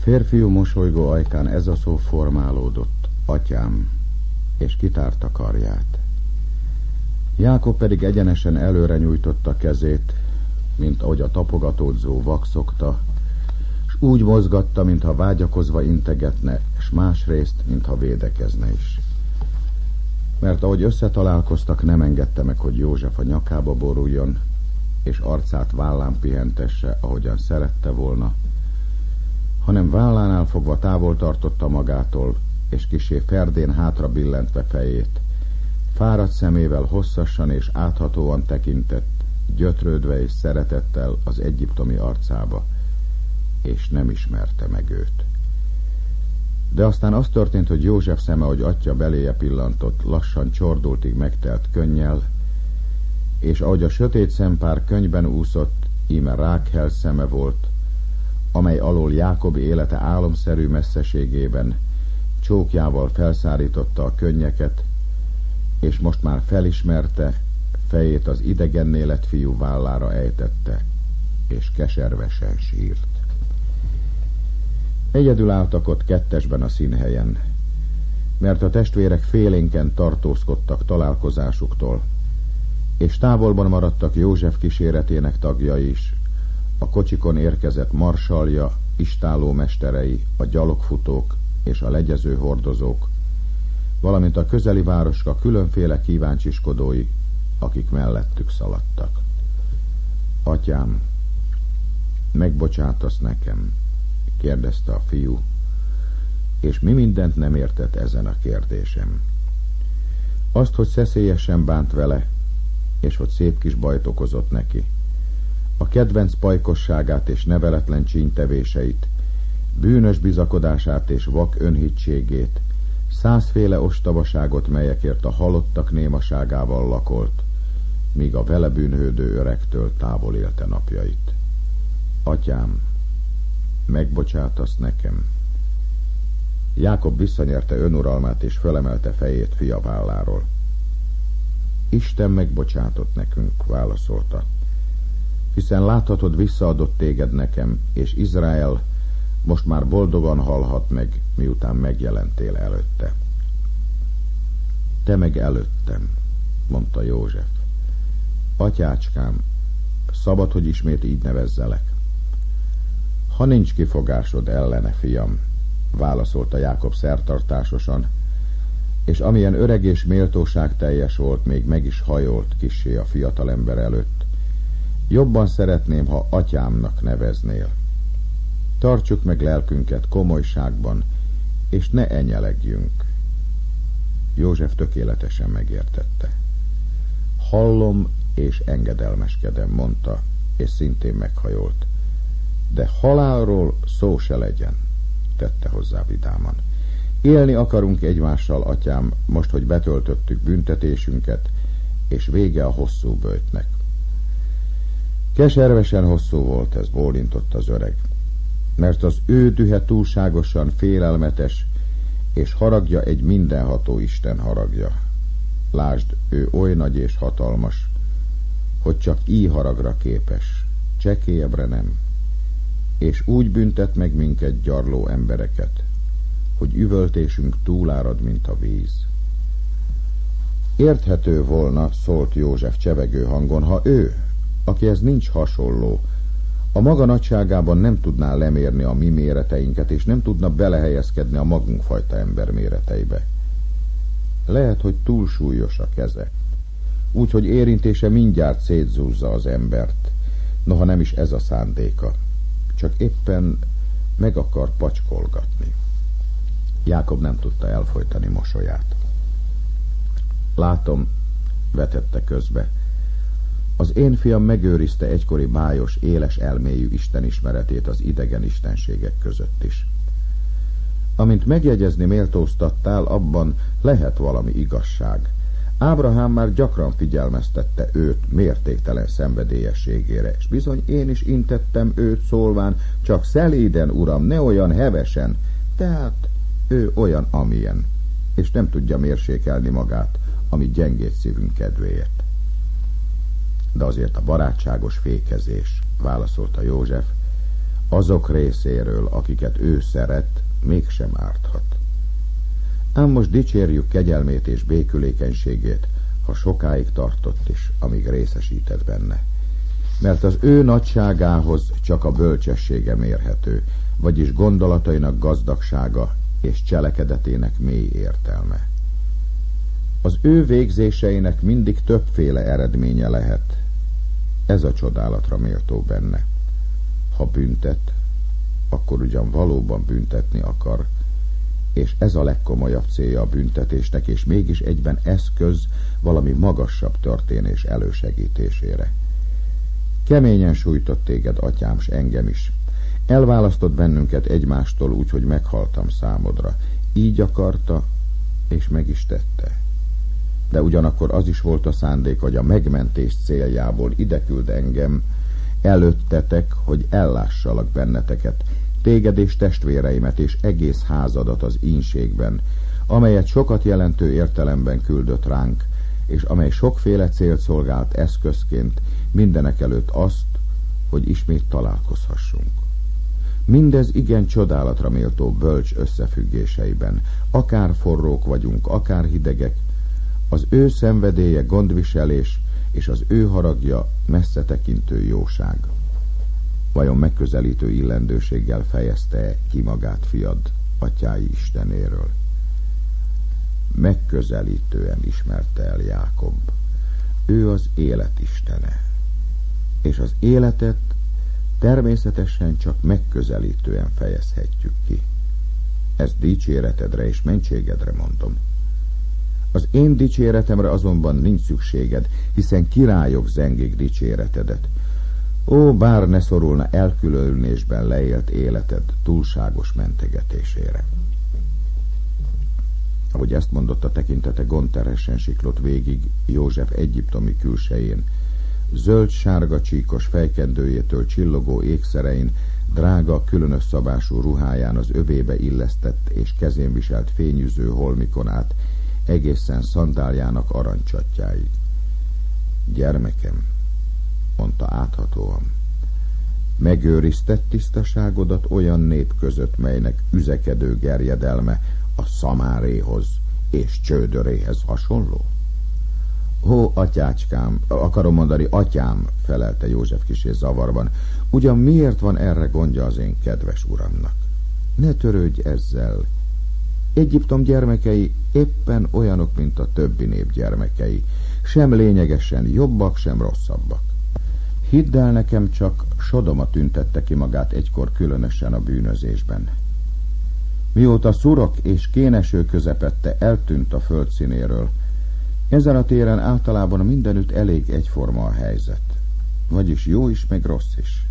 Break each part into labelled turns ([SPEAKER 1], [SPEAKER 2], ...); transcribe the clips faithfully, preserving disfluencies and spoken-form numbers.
[SPEAKER 1] férfiú mosolygó ajkán ez a szó formálódott: atyám, és kitárta karját. Jákob pedig egyenesen előre nyújtotta kezét, mint ahogy a tapogatódzó vak szokta, s úgy mozgatta, mintha vágyakozva integetne, s másrészt, mintha védekezne is. Mert ahogy összetalálkoztak, nem engedte meg, hogy József a nyakába boruljon, és arcát vállán pihentesse, ahogyan szerette volna, hanem vállánál fogva távol tartotta magától, és kissé ferdén hátra billentve fejét, fáradt szemével hosszasan és áthatóan tekintett, gyötrődve és szeretettel az egyiptomi arcába, és nem ismerte meg őt. De aztán az történt, hogy József szeme, hogy atya beléje pillantott, lassan csordultig megtelt könnyel, és ahogy a sötét szempár könyben úszott, íme Rákhel szeme volt, amely alól Jákob élete álomszerű messzeségében csókjával felszárította a könnyeket, és most már felismerte, fejét az idegenné lett fiú vállára ejtette, és keservesen sírt. Egyedül álltak ott kettesben a színhelyen, mert a testvérek félénken tartózkodtak találkozásuktól, és távolban maradtak József kíséretének tagjai is, a kocsikon érkezett marsalja, istálómesterei, a gyalogfutók és a legyező hordozók, valamint a közeli városka különféle kíváncsiskodói, akik mellettük szaladtak. Atyám, megbocsátasz nekem? Kérdezte a fiú, és mi mindent nem értett ezen a kérdésem. Azt, hogy szeszélyesen bánt vele, és hogy szép kis bajt okozott neki. A kedvenc pajkosságát és neveletlen csínytevéseit, bűnös bizakodását és vak önhitségét, százféle ostobaságot, melyekért a halottak némaságával lakolt, míg a vele bűnhődő öregtől távol élte napjait. Atyám, megbocsátasz nekem? Jákob visszanyerte önuralmát és fölemelte fejét fia válláról. Isten megbocsátott nekünk, válaszolta, hiszen láthatod, visszaadott téged nekem, és Izrael most már boldogan halhat meg, miután megjelentél előtte. Te meg előttem, mondta József. Atyácskám, szabad, hogy ismét így nevezzelek. Ha nincs kifogásod ellene, fiam, válaszolta Jákob szertartásosan, és amilyen öreg és méltóság teljes volt, még meg is hajolt kissé a fiatalember előtt. Jobban szeretném, ha atyámnak neveznél. Tartsuk meg lelkünket komolyságban, és ne enyelegjünk. József tökéletesen megértette. Hallom és engedelmeskedem, mondta, és szintén meghajolt. De halálról szó se legyen, tette hozzá vidáman. Élni akarunk egymással, atyám, most, hogy betöltöttük büntetésünket, és vége a hosszú böjtnek. Keservesen hosszú volt ez, bólintott az öreg, mert az ő dühe túlságosan félelmetes, és haragja egy mindenható Isten haragja. Lásd, ő oly nagy és hatalmas, hogy csak így haragra képes, csekélyebbre nem, és úgy büntet meg minket, gyarló embereket, hogy üvöltésünk túlárad, mint a víz. Érthető volna, szólt József csevegő hangon, ha ő, akihez nincs hasonló, a maga nagyságában nem tudná lemérni a mi méreteinket, és nem tudna belehelyezkedni a magunkfajta ember méreteibe. Lehet, hogy túl súlyos a keze, úgyhogy érintése mindjárt szétzúzza az embert, noha nem is ez a szándéka, csak éppen meg akar pacskolgatni. Jákob nem tudta elfojtani mosolyát. Látom, vetette közbe, az én fiam megőrizte egykori bájos, éles elméjű istenismeretét az idegen istenségek között is. Amint megjegyezni méltóztattál, abban lehet valami igazság. Ábrahám már gyakran figyelmeztette őt mértéktelen szenvedélyességére, és bizony én is intettem őt szólván, csak szelíden, uram, ne olyan hevesen, tehát ő olyan, amilyen, és nem tudja mérsékelni magát, ami gyengét szívünk kedvéért. De azért a barátságos fékezés, válaszolta József, azok részéről, akiket ő szeret, mégsem árthat. Ám most dicsérjük kegyelmét és békülékenységét, ha sokáig tartott is, amíg részesített benne. Mert az ő nagyságához csak a bölcsessége mérhető, vagyis gondolatainak gazdagsága és cselekedetének mély értelme. Az ő végzéseinek mindig többféle eredménye lehet. Ez a csodálatra méltó benne. Ha büntet, akkor ugyan valóban büntetni akar, és ez a legkomolyabb célja a büntetésnek, és mégis egyben eszköz valami magasabb történés elősegítésére. Keményen sújtott téged, atyám, s engem is. Elválasztott bennünket egymástól úgy, hogy meghaltam számodra. Így akarta, és meg is tette. De ugyanakkor az is volt a szándék, hogy a megmentés céljából ideküld engem előttetek, hogy ellássalak benneteket, téged és testvéreimet és egész házadat az ínségben, amelyet sokat jelentő értelemben küldött ránk, és amely sokféle célt szolgált eszközként, mindenekelőtt azt, hogy ismét találkozhassunk. Mindez igen csodálatra méltó bölcs összefüggéseiben, akár forrók vagyunk, akár hidegek, az ő szenvedélye gondviselés, és az ő haragja messze tekintő jóság. Vajon megközelítő illendőséggel fejezte ki magát fiad, atyái Istenéről? Megközelítően ismerte el Jákob. Ő az élet istene, és az életet természetesen csak megközelítően fejezhetjük ki. Ezt dicséretedre és mentségedre mondom. Az én dicséretemre azonban nincs szükséged, hiszen királyok zengik dicséretedet. Ó, bár ne szorulna elkülönülésben leélt életed túlságos mentegetésére. Ahogy ezt mondotta, tekintete gondterhesen siklott végig József egyiptomi külsején, zöld-sárga csíkos fejkendőjétől csillogó ékszerein, drága, különös szabású ruháján az övébe illesztett és kezén viselt fényűző holmikon át, egészen szandáljának arancsatjáig. Gyermekem, mondta áthatóan, megőrizted tisztaságodat olyan nép között, melynek üzekedő gerjedelme a szamáréhoz és csődöréhez hasonló? Ó, atyácskám, akarom mondani, atyám, felelte József kissé zavarban, ugyan miért van erre gondja az én kedves uramnak? Ne törődj ezzel. Egyiptom gyermekei éppen olyanok, mint a többi nép gyermekei, sem lényegesen jobbak, sem rosszabbak. Hidd el nekem csak, Sodoma tüntette ki magát egykor különösen a bűnözésben. Mióta Szurok és Kéneső közepette eltűnt a föld színéről, ezen a téren általában mindenütt elég egyforma a helyzet, vagyis jó is, meg rossz is.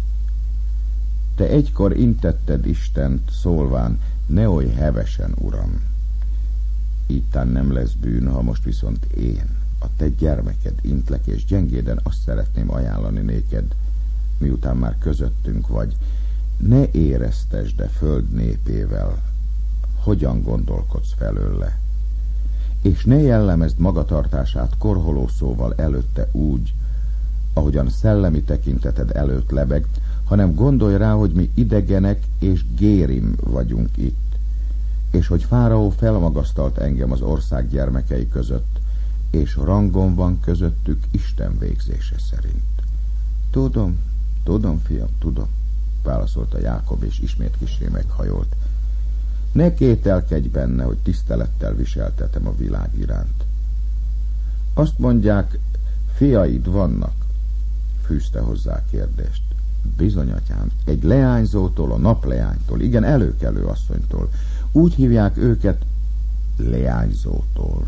[SPEAKER 1] Te egykor intetted Istent, szólván, ne oly hevesen, uram. Ítán nem lesz bűn, ha most viszont én, a te gyermeked intlek, és gyengéden azt szeretném ajánlani néked, miután már közöttünk vagy, ne éreztesd a föld népével, hogyan gondolkodsz felőle, és ne jellemezd magatartását korholó szóval előtte úgy, ahogyan szellemi tekinteted előtt lebeg, hanem gondolj rá, hogy mi idegenek és gérim vagyunk itt, és hogy Fáraó felmagasztalt engem az ország gyermekei között, és rangom van közöttük Isten végzése szerint. Tudom, tudom, fiam, tudom, válaszolta Jákob, és ismét kissé meghajolt. Ne kételkedj benne, hogy tisztelettel viseltetem a világ iránt. Azt mondják, fiaid vannak, fűzte hozzá kérdést. Bizony, atyám, egy leányzótól, a napleánytól, igen, előkelő asszonytól. Úgy hívják őket leányzótól.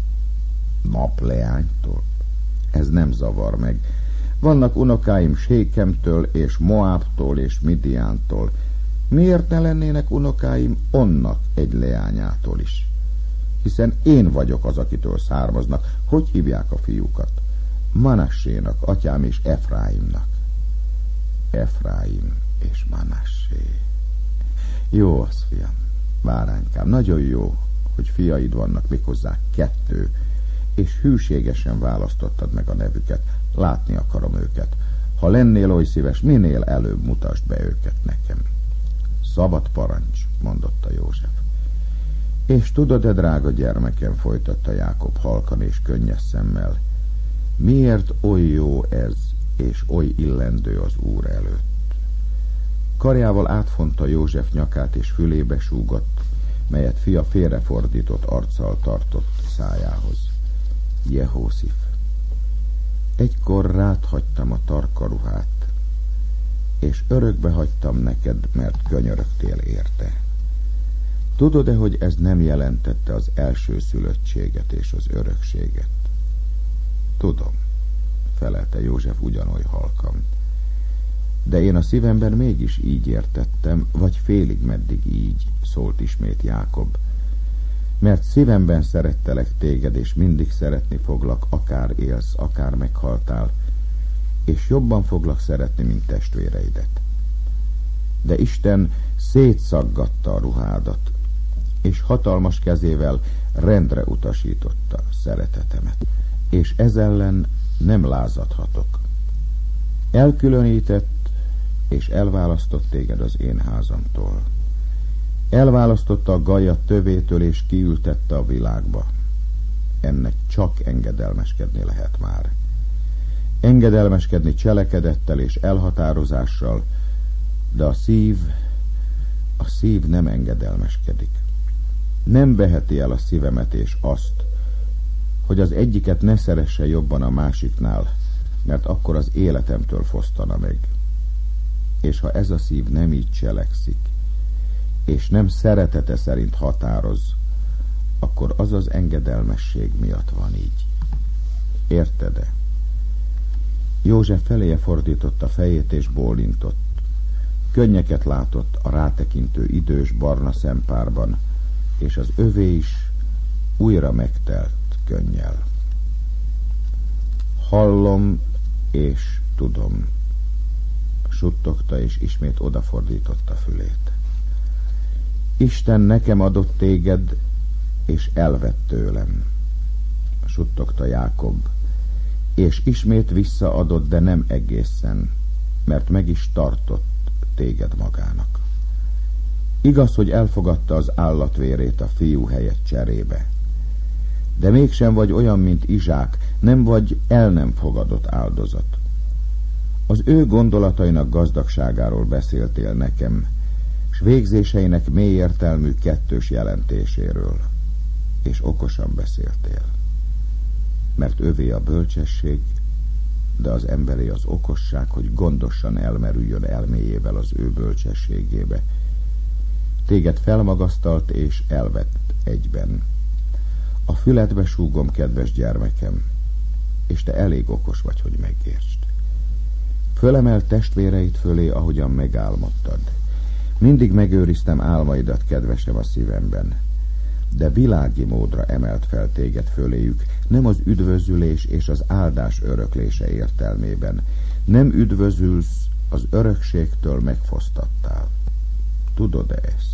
[SPEAKER 1] Napleánytól? Ez nem zavar meg. Vannak unokáim Sékemtől és Moábtól és Midiántól. Miért ne lennének unokáim onnak egy leányától is? Hiszen én vagyok az, akitől származnak. Hogy hívják a fiúkat? Manassénak, atyám, és Efráimnak. Efráim és Manassé. Jó az, fiam, báránykám, nagyon jó, hogy fiaid vannak, méghozzá kettő, és hűségesen választottad meg a nevüket. Látni akarom őket. Ha lennél oly szíves, minél előbb mutasd be őket nekem. Szabad parancs, mondotta József. És tudod-e, drága gyermekem, folytatta Jákob halkan és könnyes szemmel, miért oly jó ez, és oly illendő az Úr előtt? Karjával átfonta József nyakát, és fülébe súgott, melyet fia félrefordított arccal tartott szájához. Jehószif, egykor rád hagytam a tarka ruhát, és örökbe hagytam neked, mert könyörögtél érte. Tudod-e, hogy ez nem jelentette az elsőszülöttséget és az örökséget? Tudom, felelte József ugyanoly halkan. De én a szívemben mégis így értettem, vagy félig meddig így, szólt ismét Jákob. Mert szívemben szerettelek téged, és mindig szeretni foglak, akár élsz, akár meghaltál, és jobban foglak szeretni, mint testvéreidet. De Isten szétszaggatta a ruhádat, és hatalmas kezével rendre utasította szeretetemet, és ez ellen nem lázadhatok. Elkülönített és elválasztott téged az én házamtól. Elválasztotta a gajat tövétől, és kiültette a világba. Ennek csak engedelmeskedni lehet már. Engedelmeskedni cselekedettel és elhatározással, de a szív, a szív nem engedelmeskedik. Nem veheti el a szívemet és azt, hogy az egyiket ne szeresse jobban a másiknál, mert akkor az életemtől fosztana meg. És ha ez a szív nem így cselekszik, és nem szeretete szerint határoz, akkor az az engedelmesség miatt van így. Érted-e? József feléje fordította fejét és bólintott. Könnyeket látott a rátekintő idős barna szempárban, és az övé is újra megtelt könnyel. Hallom és tudom, suttogta, és ismét odafordította fülét. Isten nekem adott téged, és elvett tőlem, suttogta Jákob, és ismét visszaadott, de nem egészen, mert meg is tartott téged magának. Igaz, hogy elfogadta az állatvérét a fiú helyett cserébe, de mégsem vagy olyan, mint Izsák, nem vagy el nem fogadott áldozat. Az ő gondolatainak gazdagságáról beszéltél nekem, s végzéseinek mélyértelmű kettős jelentéséről, és okosan beszéltél. Mert övé a bölcsesség, de az emberé az okosság, hogy gondosan elmerüljön elméjével az ő bölcsességébe. Téged felmagasztalt és elvett egyben. A füledbe súgom, kedves gyermekem, és te elég okos vagy, hogy megértsd. Fölemelt testvéreid fölé, ahogyan megálmodtad. Mindig megőriztem álmaidat, kedvesem, a szívemben. De világi módra emelt fel téged föléjük, nem az üdvözülés és az áldás öröklése értelmében. Nem üdvözülsz, az örökségtől megfosztattál. Tudod-e ezt?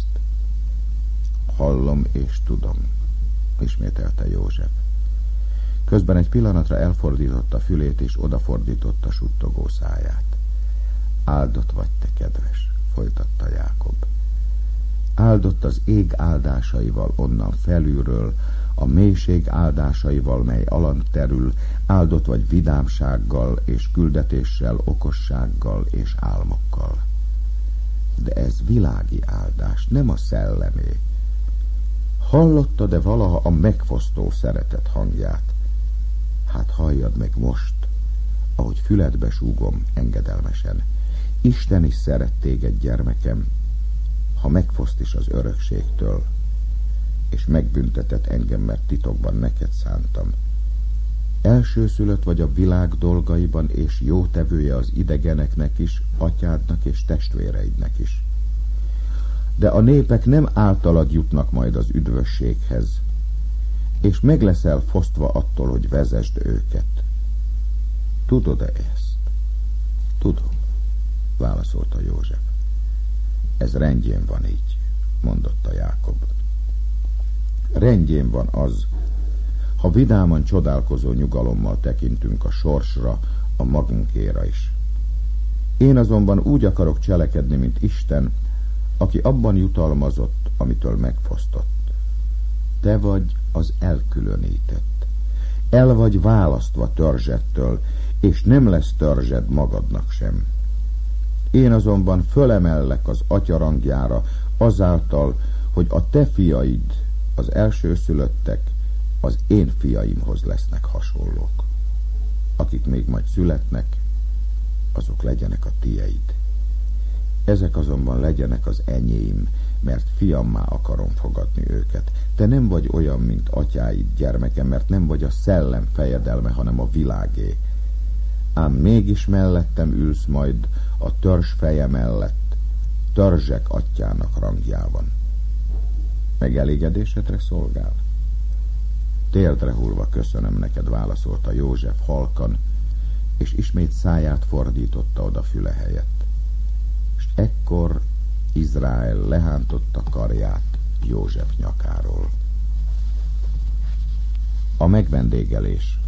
[SPEAKER 1] Hallom és tudom, ismételte József. Közben egy pillanatra elfordította fülét, és odafordította suttogó száját. Áldott vagy te, kedves, folytatta Jákob. Áldott az ég áldásaival onnan felülről, a mélység áldásaival, mely alant terül, áldott vagy vidámsággal és küldetéssel, okossággal és álmokkal. De ez világi áldás, nem a szellemé. Hallottad-e valaha a megfosztó szeretet hangját? Hát halljad meg most, ahogy füledbe súgom engedelmesen. Isten is szeret téged, gyermekem, ha megfoszt is az örökségtől, és megbüntetett engem, mert titokban neked szántam. Elsőszülött vagy a világ dolgaiban, és jótevője az idegeneknek is, atyádnak és testvéreidnek is. De a népek nem általad jutnak majd az üdvösséghez, és meg leszel fosztva attól, hogy vezesd őket. Tudod-e ezt? Tudom, válaszolta József. Ez rendjén van így, mondotta Jákob. Rendjén van az, ha vidáman csodálkozó nyugalommal tekintünk a sorsra, a magunkéra is. Én azonban úgy akarok cselekedni, mint Isten, aki abban jutalmazott, amitől megfosztott. Te vagy az elkülönített. El vagy választva törzsettől, és nem lesz törzsed magadnak sem. Én azonban fölemellek az atya rangjára azáltal, hogy a te fiaid, az elsőszülöttek, az én fiaimhoz lesznek hasonlók. Akik még majd születnek, azok legyenek a tieid. Ezek azonban legyenek az enyém, mert fiammá akarom fogadni őket. Te nem vagy olyan, mint atyáid, gyermekem, mert nem vagy a szellem fejedelme, hanem a világé. Ám mégis mellettem ülsz majd a törzs feje mellett, törzsek atyának rangjában. Megelégedésedre szolgál? Térdre hullva köszönöm neked, válaszolta József halkan, és ismét száját fordította oda füle helyett. És ekkor Izrael lehántotta karját József nyakáról. A megvendégelés.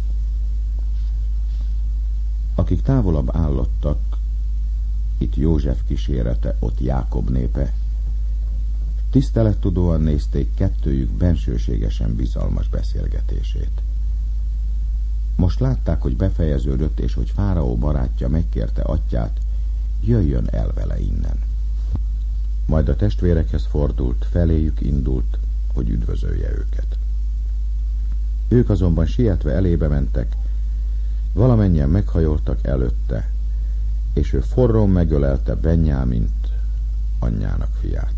[SPEAKER 1] Akik távolabb állottak, itt József kísérete, ott Jákob népe, tisztelettudóan nézték kettőjük bensőségesen bizalmas beszélgetését. Most látták, hogy befejeződött, és hogy Fáraó barátja megkérte atyát, jöjjön el vele innen. Majd a testvérekhez fordult, feléjük indult, hogy üdvözölje őket. Ők azonban sietve elébe mentek, valamennyien meghajoltak előtte, és ő forrón megölelte Benjámint, anyjának fiát.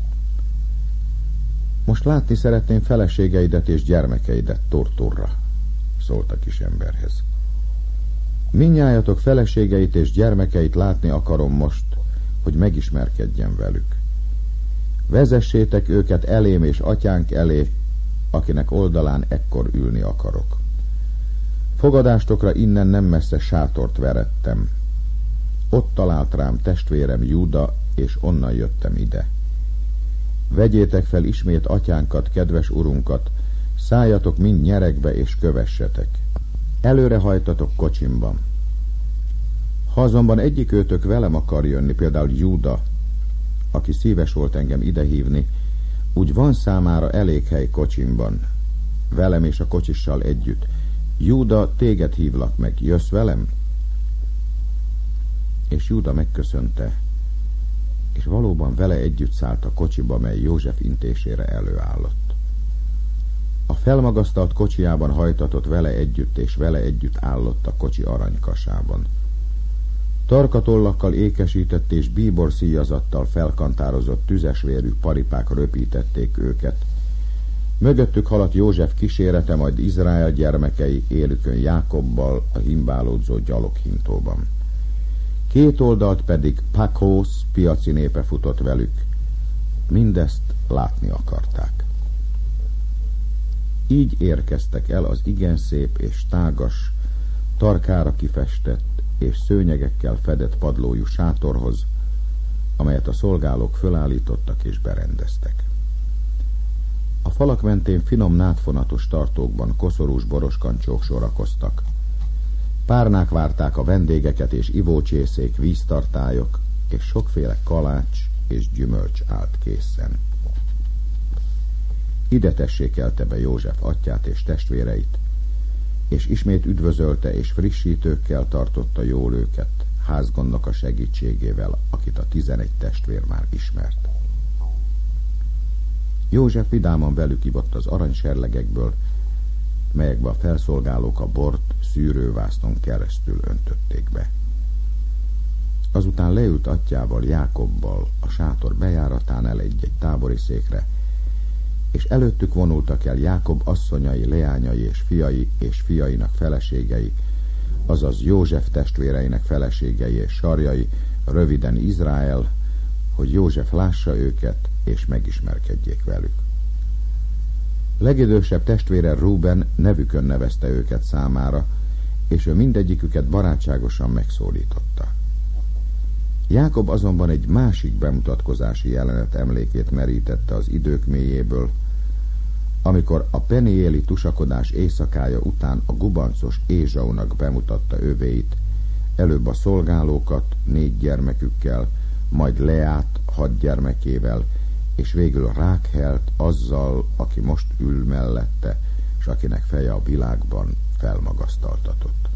[SPEAKER 1] Most látni szeretném feleségeidet és gyermekeidet Tortorra, szólt a kisemberhez. Mindnyájatok feleségeit és gyermekeit látni akarom most, hogy megismerkedjen velük. Vezessétek őket elém és atyánk elé, akinek oldalán ekkor ülni akarok. Fogadástokra innen nem messze sátort verettem. Ott talált rám testvérem Júda, és onnan jöttem ide. Vegyétek fel ismét atyánkat, kedves urunkat, szálljatok mind nyeregbe és kövessetek. Előre hajtatok kocsimban. Ha azonban egyik őtök velem akar jönni, például Júda, aki szíves volt engem idehívni, úgy van számára elég hely kocsimban, velem és a kocsissal együtt. Júda, téged hívlak meg, jössz velem? És Júda megköszönte, és valóban vele együtt szállt a kocsiba, mely József intésére előállott. A felmagasztalt kocsijában hajtatott vele együtt, és vele együtt állott a kocsi aranykasában. Tarkatollakkal ékesített és bíborszíjazattal felkantározott tüzesvérű paripák röpítették őket. Mögöttük haladt József kísérete, majd Izrael gyermekei élükön Jákobbal a himbálódzó gyaloghintóban. Két oldalt pedig Pakósz piaci népe futott velük. Mindezt látni akarták. Így érkeztek el az igen szép és tágas, tarkára kifestett és szőnyegekkel fedett padlójú sátorhoz, amelyet a szolgálók fölállítottak és berendeztek. A falak mentén finom nátfonatos tartókban koszorús boroskancsók sorakoztak. Párnák várták a vendégeket, és ivócsészék, víztartályok, és sokféle kalács és gyümölcs állt készen. Ide tessékelte be József atyát és testvéreit, és ismét üdvözölte és frissítőkkel tartotta jól őket, házgondnak a segítségével, akit a tizenegy testvér már ismert. József vidáman velük ivott az aranyserlegekből, melyekbe a felszolgálók a bort szűrővásznon keresztül öntötték be. Azután leült atyával, Jákobbal a sátor bejáratán el egy-egy tábori székre, és előttük vonultak el Jákob asszonyai, leányai és fiai és fiainak feleségei, azaz József testvéreinek feleségei és sarjai, röviden Izrael, hogy József lássa őket és megismerkedjék velük. Legidősebb testvére Rúben nevükön nevezte őket számára, és ő mindegyiküket barátságosan megszólította. Jákob azonban egy másik bemutatkozási jelenet emlékét merítette az idők mélyéből, amikor a peniéli tusakodás éjszakája után a gubancos Ézsaunak bemutatta övéit, előbb a szolgálókat négy gyermekükkel, majd Leát hat gyermekével, és végül Rákhelt azzal, aki most ül mellette, és akinek feje a világban felmagasztaltatott.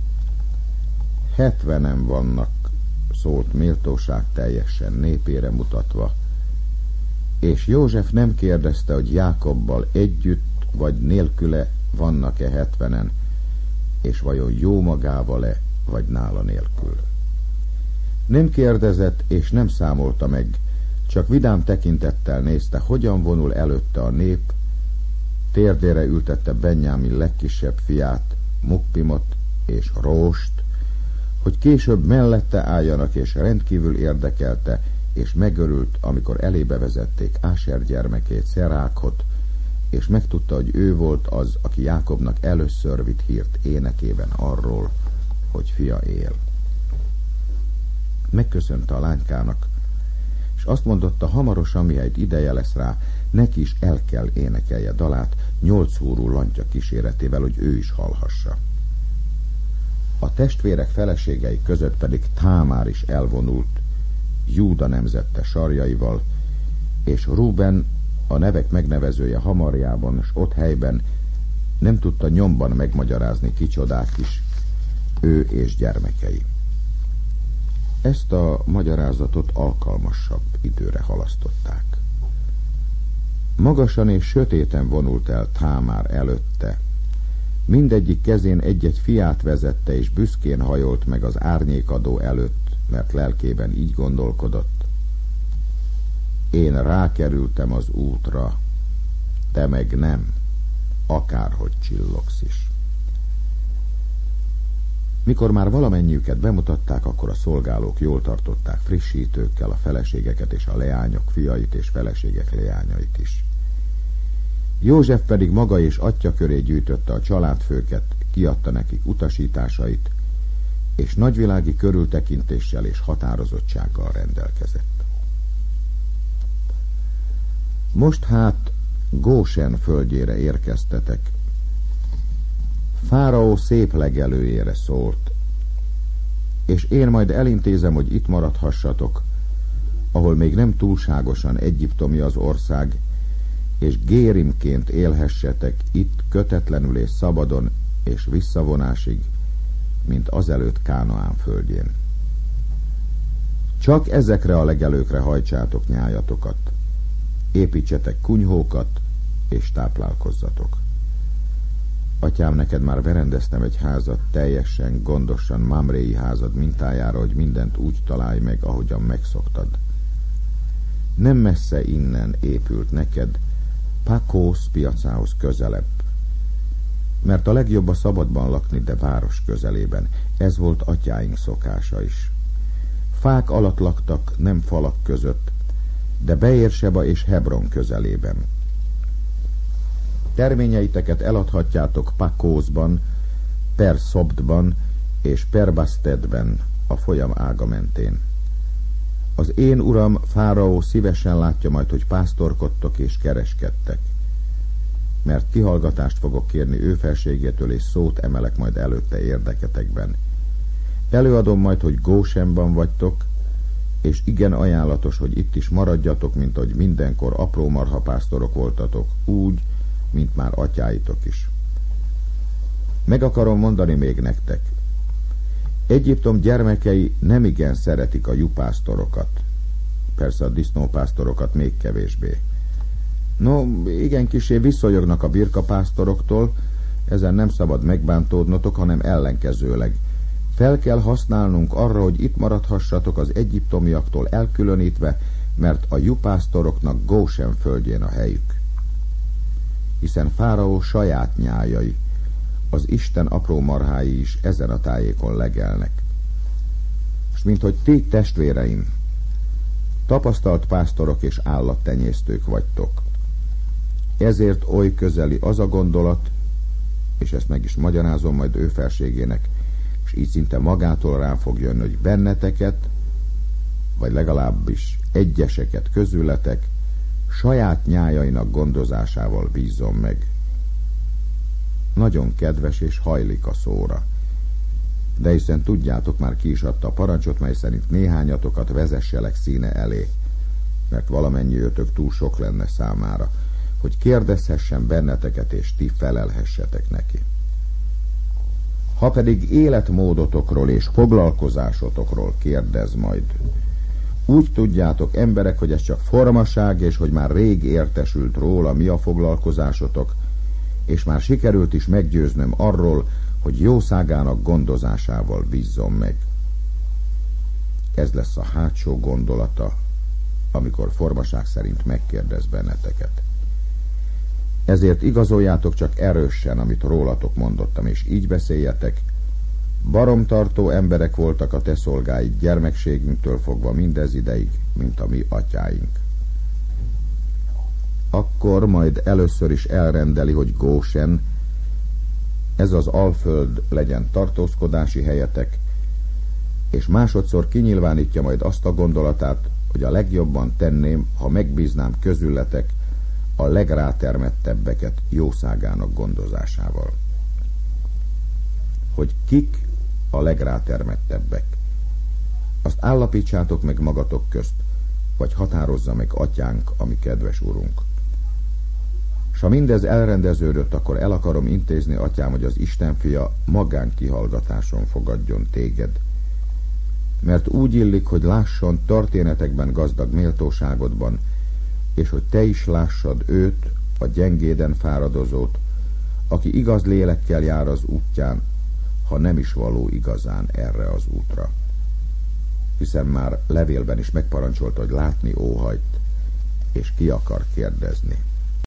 [SPEAKER 1] Hetvenen vannak, szólt méltóság teljesen népére mutatva, és József nem kérdezte, hogy Jákobbal együtt vagy nélküle vannak-e hetvenen, és vajon jó magával-e, vagy nála nélkül. Nem kérdezett, és nem számolta meg, csak vidám tekintettel nézte, hogyan vonul előtte a nép, térdére ültette Benjámin legkisebb fiát, Muppimot és Róst, hogy később mellette álljanak, és rendkívül érdekelte, és megörült, amikor elébe vezették Áser gyermekét, Szerákhot, és megtudta, hogy ő volt az, aki Jákobnak először vitt hírt énekében arról, hogy fia él. Megköszönte a lánykának, és azt mondotta, hamarosan, mihelyt ideje lesz rá, neki is el kell énekelje dalát, nyolc húrú lantya kíséretével, hogy ő is hallhassa. A testvérek feleségei között pedig Támár is elvonult, Júda nemzette sarjaival, és Rúben, a nevek megnevezője hamarjában, és ott helyben nem tudta nyomban megmagyarázni, kicsodák is, ő és gyermekei. Ezt a magyarázatot alkalmasabb időre halasztották. Magasan és sötéten vonult el Támár előtte. Mindegyik kezén egy-egy fiát vezette, és büszkén hajolt meg az árnyékadó előtt, mert lelkében így gondolkodott. Én rákerültem az útra, te meg nem, akárhogy csillogsz is. Mikor már valamennyiüket bemutatták, akkor a szolgálók jól tartották frissítőkkel a feleségeket és a leányok fiait és feleségek leányait is. József pedig maga és atya köré gyűjtötte a családfőket, kiadta nekik utasításait, és nagyvilági körültekintéssel és határozottsággal rendelkezett. Most hát Gósen földjére érkeztetek. Fáraó szép legelőjére szólt, és én majd elintézem, hogy itt maradhassatok, ahol még nem túlságosan egyiptomi az ország, és gérimként élhessetek itt kötetlenül és szabadon és visszavonásig, mint azelőtt Kánaán földjén. Csak ezekre a legelőkre hajtsátok nyájatokat, építsetek kunyhókat, és táplálkozzatok. Atyám, neked már berendeztem egy házat, teljesen, gondosan Mamréi házad mintájára, hogy mindent úgy találj meg, ahogyan megszoktad. Nem messze innen épült neked, Pakósz piacához közelebb, mert a legjobb a szabadban lakni, de város közelében. Ez volt atyáink szokása is. Fák alatt laktak, nem falak között, de Beérseba és Hebron közelében. Terményeiteket eladhatjátok Pakószban, Perszobdban és Perbasztedben, a folyam ága mentén. Az én uram, Fáraó szívesen látja majd, hogy pásztorkodtok és kereskedtek, mert kihallgatást fogok kérni ő felségétől, és szót emelek majd előtte érdeketekben. Előadom majd, hogy Gósenban vagytok, és igen ajánlatos, hogy itt is maradjatok, mint ahogy mindenkor apró marhapásztorok voltatok, úgy, mint már atyáitok is. Meg akarom mondani még nektek, Egyiptom gyermekei nem igen szeretik a juhásztorokat, persze a disznópásztorokat még kevésbé. No, igen kissé visszajognak a birkapásztoroktól, ezen nem szabad megbántódnotok, hanem ellenkezőleg. Fel kell használnunk arra, hogy itt maradhassatok az egyiptomiaktól elkülönítve, mert a juhásztoroknak Gósen földjén a helyük. Hiszen Fáraó saját nyájai, az Isten apró marhái is ezen a tájékon legelnek. És mint hogy ti, testvéreim, tapasztalt pásztorok és állattenyésztők vagytok, ezért oly közeli az a gondolat, és ezt meg is magyarázom majd ő felségének, és így szinte magától rá fog jönni, hogy benneteket, vagy legalábbis egyeseket közületek saját nyájainak gondozásával bízzom meg. Nagyon kedves és hajlik a szóra. de hiszen tudjátok, már ki is adta a parancsot, mely szerint néhányatokat vezesselek színe elé, mert valamennyi ötök túl sok lenne számára, hogy kérdezhessen benneteket, és ti felelhessetek neki. Ha pedig életmódotokról és foglalkozásotokról kérdez majd, úgy tudjátok, emberek, hogy ez csak formaság, és hogy már rég értesült róla, mi a foglalkozásotok, és már sikerült is meggyőznöm arról, hogy jószágának gondozásával bízzom meg. Ez lesz a hátsó gondolata, amikor formaság szerint megkérdez benneteket. Ezért igazoljátok csak erősen, amit rólatok mondottam, és így beszéljetek. Baromtartó emberek voltak a te szolgáid gyermekségünktől fogva mindez ideig, mint a mi atyáink. Akkor majd először is elrendeli, hogy Gósen, ez az alföld legyen tartózkodási helyetek, és másodszor kinyilvánítja majd azt a gondolatát, hogy a legjobban tenném, ha megbíznám közületek a legrátermettebbeket jószágának gondozásával. Hogy kik a legrátermettebbek, azt állapítsátok meg magatok közt, vagy határozza meg atyánk, ami kedves urunk. S ha mindez elrendeződött, akkor el akarom intézni, atyám, hogy az Isten fia magánkihallgatáson fogadjon téged. Mert úgy illik, hogy lásson történetekben gazdag méltóságodban, és hogy te is lássad őt, a gyengéden fáradozót, aki igaz lélekkel jár az útján, ha nem is való igazán erre az útra. Hiszen már levélben is megparancsolta, hogy látni óhajt, és ki akar kérdezni.